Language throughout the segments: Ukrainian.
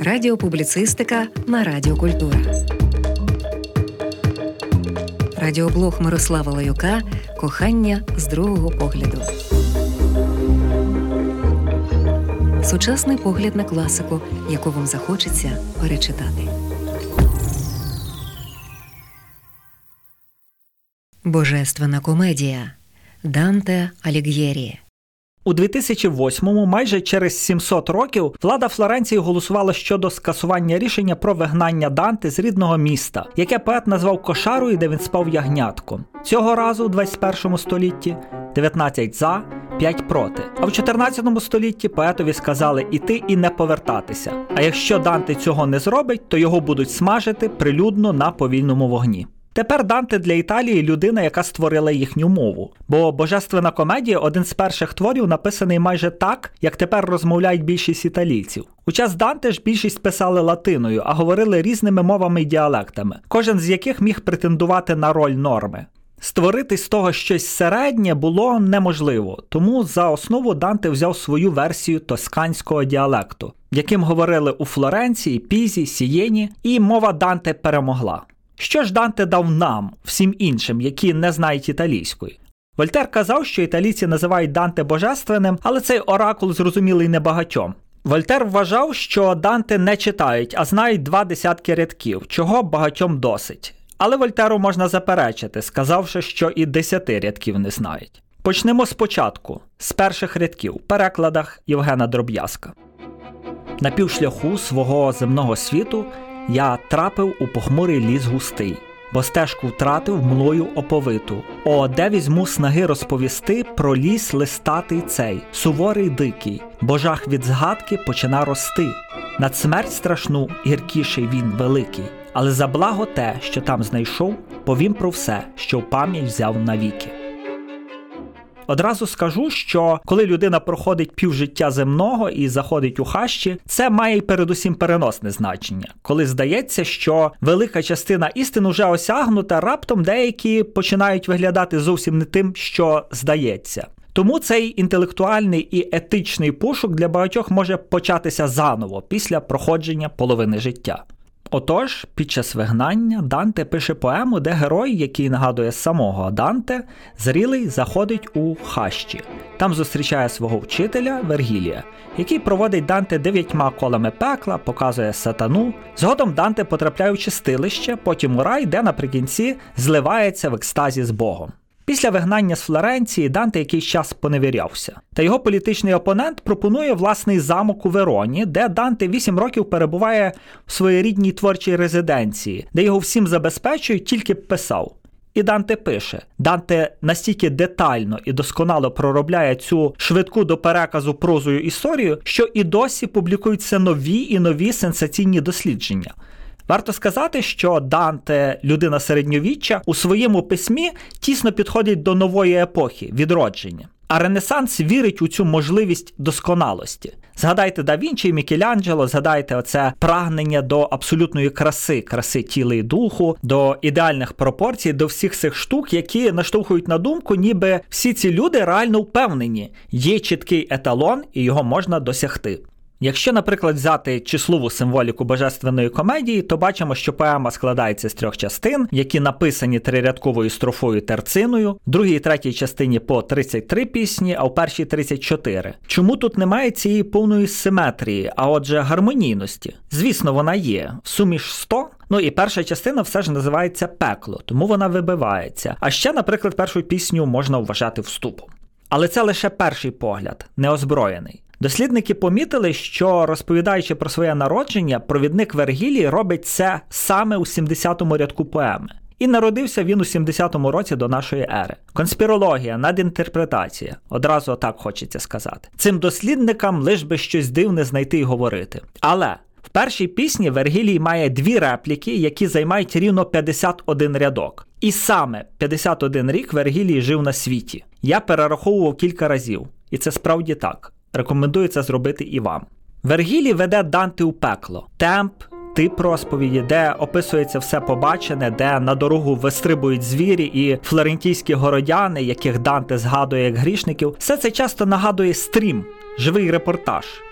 Радіопубліцистика на Радіо Культура. Радіоблог Мирослава Лаюка «Кохання з другого погляду». Сучасний погляд на класику, яку вам захочеться перечитати. Божественна комедія Данте Аліг'єрі. У 2008-му, майже через 700 років, влада Флоренції голосувала щодо скасування рішення про вигнання Данте з рідного міста, яке поет назвав кошарою, де він спав ягнятком. Цього разу, у 21 столітті, 19 за, 5 проти. А в 14 столітті поетові сказали іти і не повертатися. А якщо Данте цього не зробить, то його будуть смажити прилюдно на повільному вогні. Тепер Данте для Італії – людина, яка створила їхню мову. Бо «Божественна комедія» – один з перших творів, написаний майже так, як тепер розмовляють більшість італійців. У час Данте ж більшість писали латиною, а говорили різними мовами і діалектами, кожен з яких міг претендувати на роль норми. Створити з того щось середнє було неможливо, тому за основу Данте взяв свою версію тосканського діалекту, яким говорили у Флоренції, Пізі, Сієні, і мова Данте перемогла. Що ж Данте дав нам, всім іншим, які не знають італійської? Вольтер казав, що італійці називають Данте божественним, але цей оракул зрозумілий небагатьом. Вольтер вважав, що Данте не читають, а знають 20 рядків, чого багатьом досить. Але Вольтеру можна заперечити, сказавши, що і 10 рядків не знають. Почнемо спочатку, з перших рядків, в перекладах Євгена Дроб'язка. На півшляху свого земного світу я трапив у похмурий ліс густий, бо стежку втратив млою оповиту. О, де візьму снаги розповісти про ліс листатий цей, суворий дикий, бо жах від згадки почина рости. Над смерть страшну гіркіший він великий, але за благо те, що там знайшов, повім про все, що в пам'ять взяв навіки. Одразу скажу, що коли людина проходить півжиття земного і заходить у хащі, це має й передусім переносне значення. Коли здається, що велика частина істин уже осягнута, раптом деякі починають виглядати зовсім не тим, що здається. Тому цей інтелектуальний і етичний пошук для багатьох може початися заново, після проходження половини життя. Отож, під час вигнання Данте пише поему, де герой, який нагадує самого Данте, зрілий, заходить у хащі. Там зустрічає свого вчителя Вергілія, який проводить Данте 9 колами пекла, показує сатану. Згодом Данте потрапляє в чистилище, потім у рай, де наприкінці зливається в екстазі з Богом. Після вигнання з Флоренції Данте якийсь час поневірявся. Та його політичний опонент пропонує власний замок у Вероні, де Данте 8 років перебуває в своєрідній творчій резиденції, де його всім забезпечують, тільки б писав. І Данте пише. Данте настільки детально і досконало проробляє цю швидку до переказу прозою історію, що і досі публікуються нові і нові сенсаційні дослідження. Варто сказати, що Данте, людина середньовіччя, у своєму письмі тісно підходить до нової епохи, відродження. А Ренесанс вірить у цю можливість досконалості. Згадайте Да Вінчі і Мікеланджело, згадайте оце прагнення до абсолютної краси тіла і духу, до ідеальних пропорцій, до всіх цих штук, які наштовхують на думку, ніби всі ці люди реально впевнені, є чіткий еталон і його можна досягти. Якщо, наприклад, взяти числову символіку Божественної комедії, то бачимо, що поема складається з 3 частин, які написані трирядковою строфою терциною, в другій і третій частині по 33 пісні, а в першій 34. Чому тут немає цієї повної симетрії, а отже гармонійності? Звісно, вона є. В сумі ж 100. І перша частина все ж називається «Пекло», тому вона вибивається. А ще, наприклад, першу пісню можна вважати вступом. Але це лише перший погляд, неозброєний. Дослідники помітили, що, розповідаючи про своє народження, провідник Вергілій робить це саме у 70-му рядку поеми. І народився він у 70-му році до нашої ери. Конспірологія, надінтерпретація. Одразу так хочеться сказати. Цим дослідникам лиш би щось дивне знайти і говорити. Але в першій пісні Вергілій має 2 репліки, які займають рівно 51 рядок. І саме 51 рік Вергілій жив на світі. Я перераховував кілька разів. І це справді так. Рекомендую це зробити і вам. Вергілій веде Данте у пекло. Темп, тип розповіді, де описується все побачене, де на дорогу вистрибують звірі і флорентійські городяни, яких Данте згадує як грішників. Все це часто нагадує стрім, живий репортаж.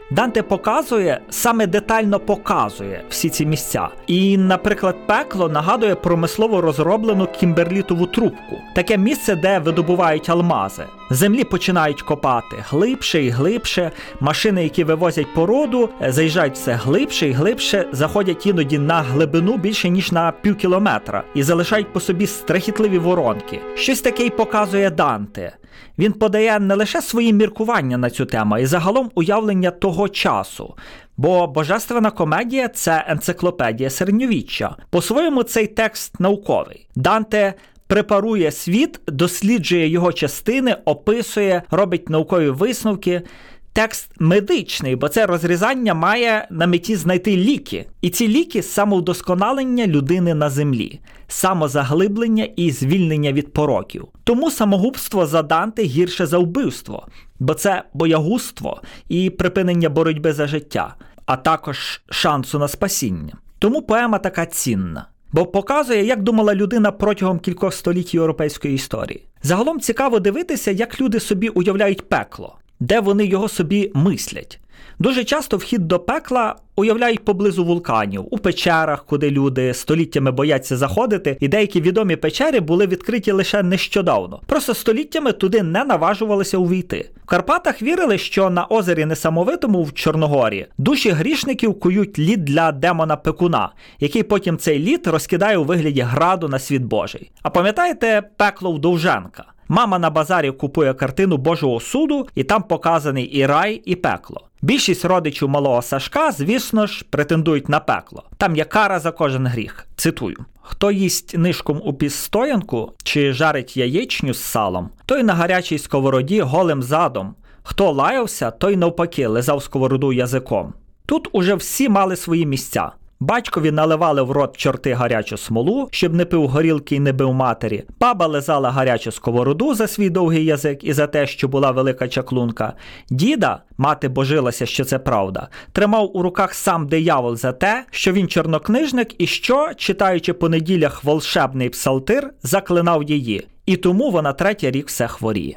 Данте показує, саме детально показує всі ці місця. І, наприклад, пекло нагадує промислово розроблену кімберлітову трубку. Таке місце, де видобувають алмази. В землі починають копати глибше і глибше, машини, які вивозять породу, заїжджають все глибше і глибше, заходять іноді на глибину більше, ніж на півкілометра, і залишають по собі страхітливі воронки. Щось таке й показує Данте. Він подає не лише свої міркування на цю тему, і загалом уявлення того часу. Бо Божественна комедія – це енциклопедія середньовіччя. По-своєму цей текст науковий. Данте препарує світ, досліджує його частини, описує, робить наукові висновки. Текст медичний, бо це розрізання має на меті знайти ліки. І ці ліки – самовдосконалення людини на землі, самозаглиблення і звільнення від пороків. Тому самогубство за Данте гірше за вбивство, бо це боягузтво і припинення боротьби за життя, а також шансу на спасіння. Тому поема така цінна. Бо показує, як думала людина протягом кількох століть європейської історії. Загалом цікаво дивитися, як люди собі уявляють пекло, де вони його собі мислять. Дуже часто вхід до пекла уявляють поблизу вулканів, у печерах, куди люди століттями бояться заходити, і деякі відомі печери були відкриті лише нещодавно. Просто століттями туди не наважувалися увійти. В Карпатах вірили, що на озері Несамовитому в Чорногорії душі грішників кують лід для демона Пекуна, який потім цей лід розкидає у вигляді граду на світ Божий. А пам'ятаєте пекло в Довженка? Мама на базарі купує картину Божого суду, і там показаний і рай, і пекло. Більшість родичів малого Сашка, звісно ж, претендують на пекло. Там є кара за кожен гріх. Цитую. Хто їсть нишком у півстоянку чи жарить яєчню з салом, той на гарячій сковороді голим задом. Хто лаявся, той навпаки лизав сковороду язиком. Тут уже всі мали свої місця. Батькові наливали в рот чорти гарячу смолу, щоб не пив горілки і не бив матері. Баба лизала гарячу сковороду за свій довгий язик і за те, що була велика чаклунка. Діда, мати божилася, що це правда, тримав у руках сам диявол за те, що він чорнокнижник і що, читаючи по неділях волшебний псалтир, заклинав її. І тому вона 3-й рік все хворіє.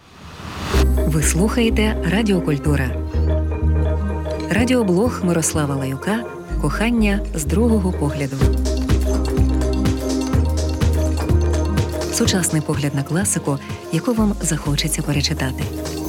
Ви слухаєте Радіокультура. Радіоблог Мирослава Лаюка «Кохання з другого погляду». Сучасний погляд на класику, яку вам захочеться перечитати.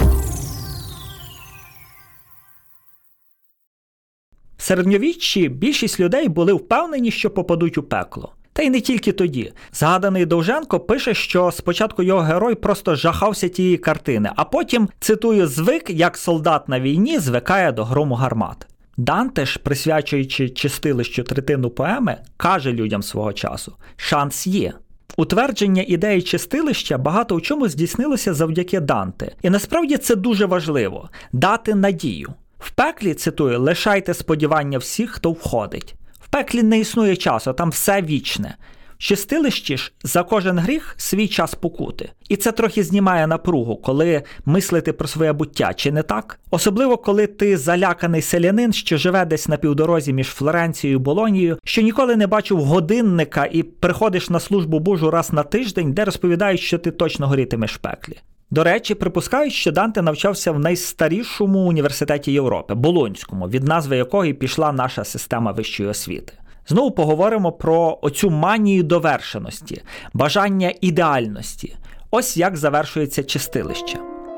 В середньовіччі більшість людей були впевнені, що попадуть у пекло. Та й не тільки тоді. Згаданий Довженко пише, що спочатку його герой просто жахався тієї картини, а потім, цитую, звик, як солдат на війні звикає до грому гармат. Данте ж, присвячуючи чистилищу третину поеми, каже людям свого часу – шанс є. Утвердження ідеї чистилища багато в чому здійснилося завдяки Данте. І насправді це дуже важливо – дати надію. В пеклі, цитую, лишайте сподівання всіх, хто входить. В пеклі не існує часу, там все вічне. В чистилищі ж за кожен гріх свій час покути. І це трохи знімає напругу, коли мислити про своє буття, чи не так? Особливо, коли ти заляканий селянин, що живе десь на півдорозі між Флоренцією і Болонією, що ніколи не бачив годинника і приходиш на службу Божу раз на тиждень, де розповідають, що ти точно горітимеш в пеклі. До речі, припускають, що Данте навчався в найстарішому університеті Європи – Болонському, від назви якого і пішла наша система вищої освіти. Знову поговоримо про оцю манію довершеності, бажання ідеальності. Ось як завершується чистилище.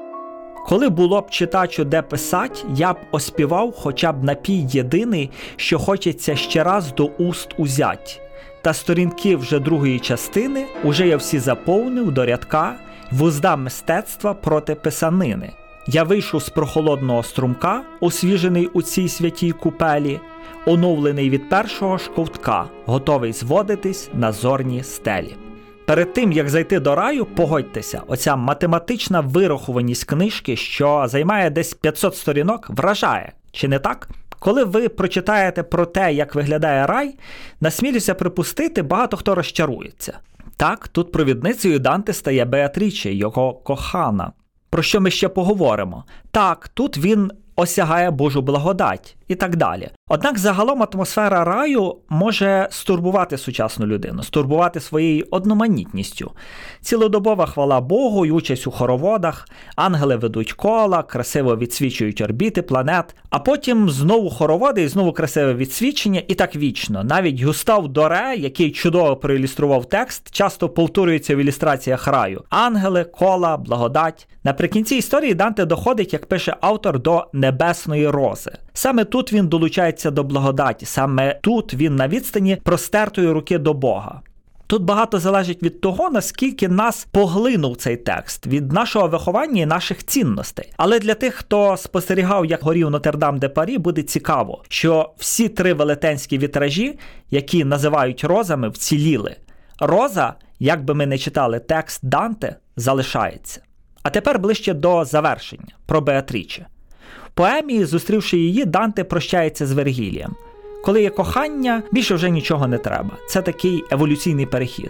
Коли було б читачу де писать, я б оспівав хоча б напій єдиний, що хочеться ще раз до уст узять. Та сторінки вже другої частини уже я всі заповнив до рядка вузда мистецтва проти писанини. Я вийшов з прохолодного струмка, освіжений у цій святій купелі, оновлений від першого ж ковтка, готовий зводитись на зорні стелі. Перед тим, як зайти до раю, погодьтеся, оця математична вирахуваність книжки, що займає десь 500 сторінок, вражає, чи не так? Коли ви прочитаєте про те, як виглядає рай, насмілюся припустити, багато хто розчарується. Так, тут провідницею Данте стає Беатріче, його кохана. Про що ми ще поговоримо? Так, тут він осягає Божу благодать і так далі. Однак загалом атмосфера раю може стурбувати сучасну людину, стурбувати своєю одноманітністю. Цілодобова хвала Богу й участь у хороводах, ангели ведуть кола, красиво відсвічують орбіти планет, а потім знову хороводи і знову красиве відсвічення і так вічно. Навіть Гюстав Доре, який чудово проілюстрував текст, часто повторюється в ілюстраціях раю. Ангели, кола, благодать. Наприкінці історії Данте доходить, як пише автор, до небесної рози. Саме тут він долучається до благодаті, саме тут він на відстані простертої руки до Бога. Тут багато залежить від того, наскільки нас поглинув цей текст, від нашого виховання і наших цінностей. Але для тих, хто спостерігав, як горів Нотр-Дам-де-Парі, буде цікаво, що всі 3 велетенські вітражі, які називають розами, вціліли. Роза, як би ми не читали текст Данте, залишається. А тепер ближче до завершення, про Беатріче. В поемі, зустрівши її, Данте прощається з Вергілієм. Коли є кохання, більше вже нічого не треба. Це такий еволюційний перехід.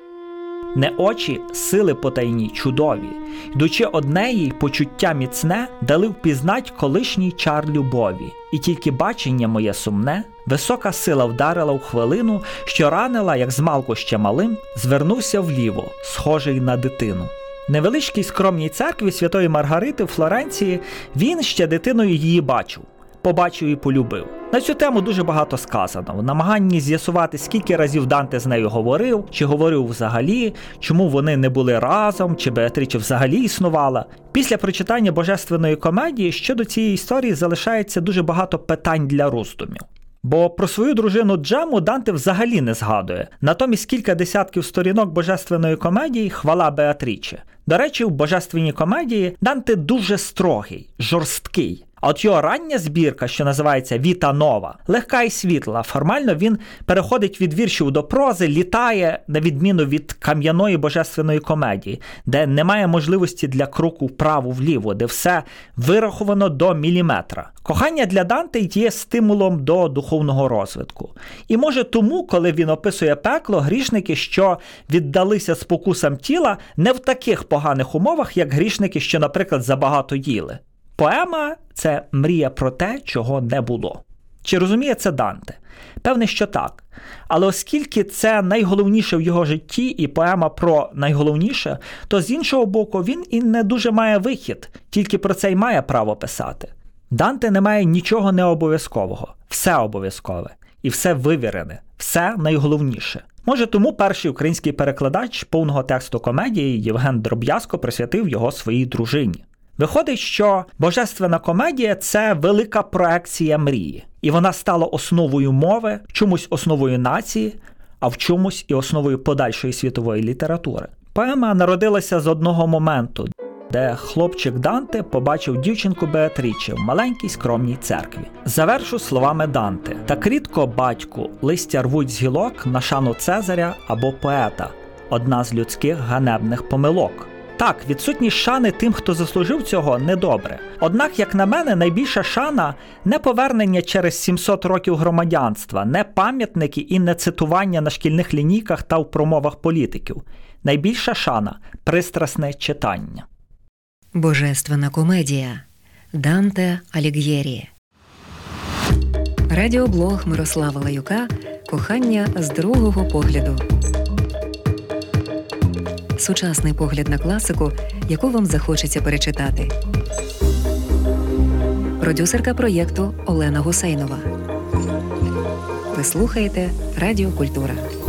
Не очі, сили потайні, чудові, йдучи однеї, почуття міцне, дали впізнать колишній чар любові. І тільки бачення моє сумне, висока сила вдарила в хвилину, що ранила, як змалку ще малим, звернувся вліво, схожий на дитину. В невеличкій скромній церкві Святої Маргарити в Флоренції він ще дитиною її бачив. Побачив і полюбив. На цю тему дуже багато сказано. В намаганні з'ясувати, скільки разів Данте з нею говорив, чи говорив взагалі, чому вони не були разом, чи Беатріче взагалі існувала. Після прочитання Божественної комедії щодо цієї історії залишається дуже багато питань для роздумів. Бо про свою дружину Джему Данте взагалі не згадує. Натомість кілька десятків сторінок Божественної комедії хвала Беатріче. До речі, в Божественній комедії Данте дуже строгий, жорсткий. А от його рання збірка, що називається «Віта Нова», легка і світла. Формально він переходить від віршів до прози, літає, на відміну від кам'яної Божественної комедії, де немає можливості для кроку вправо-вліво, де все вираховано до міліметра. Кохання для Данте є стимулом до духовного розвитку. І може тому, коли він описує пекло, грішники, що віддалися спокусам тіла, не в таких поганих умовах, як грішники, що, наприклад, забагато їли. Поема – це мрія про те, чого не було. Чи розуміє це Данте? Певне, що так. Але оскільки це найголовніше в його житті і поема про найголовніше, то з іншого боку він і не дуже має вихід, тільки про це й має право писати. Данте не має нічого необов'язкового, все обов'язкове і все вивірене, все найголовніше. Може тому перший український перекладач повного тексту комедії Євген Дроб'язко присвятив його своїй дружині. Виходить, що Божественна комедія – це велика проекція мрії. І вона стала основою мови, в чомусь основою нації, а в чомусь і основою подальшої світової літератури. Поема народилася з одного моменту, де хлопчик Данте побачив дівчинку Беатріче в маленькій скромній церкві. Завершу словами Данте. «Так рідко, батьку, листя рвуть з гілок на шану Цезаря або поета. Одна з людських ганебних помилок». Так, відсутність шани тим, хто заслужив цього, недобре. Однак, як на мене, найбільша шана – не повернення через 700 років громадянства, не пам'ятники і не цитування на шкільних лінійках та в промовах політиків. Найбільша шана – пристрасне читання. Божественна комедія. Данте Аліг'єрі. Радіоблог Мирослава Лаюка «Кохання з другого погляду». Сучасний погляд на класику, яку вам захочеться перечитати. Продюсерка проєкту Олена Гусейнова. Ви слухаєте Радіо Культура.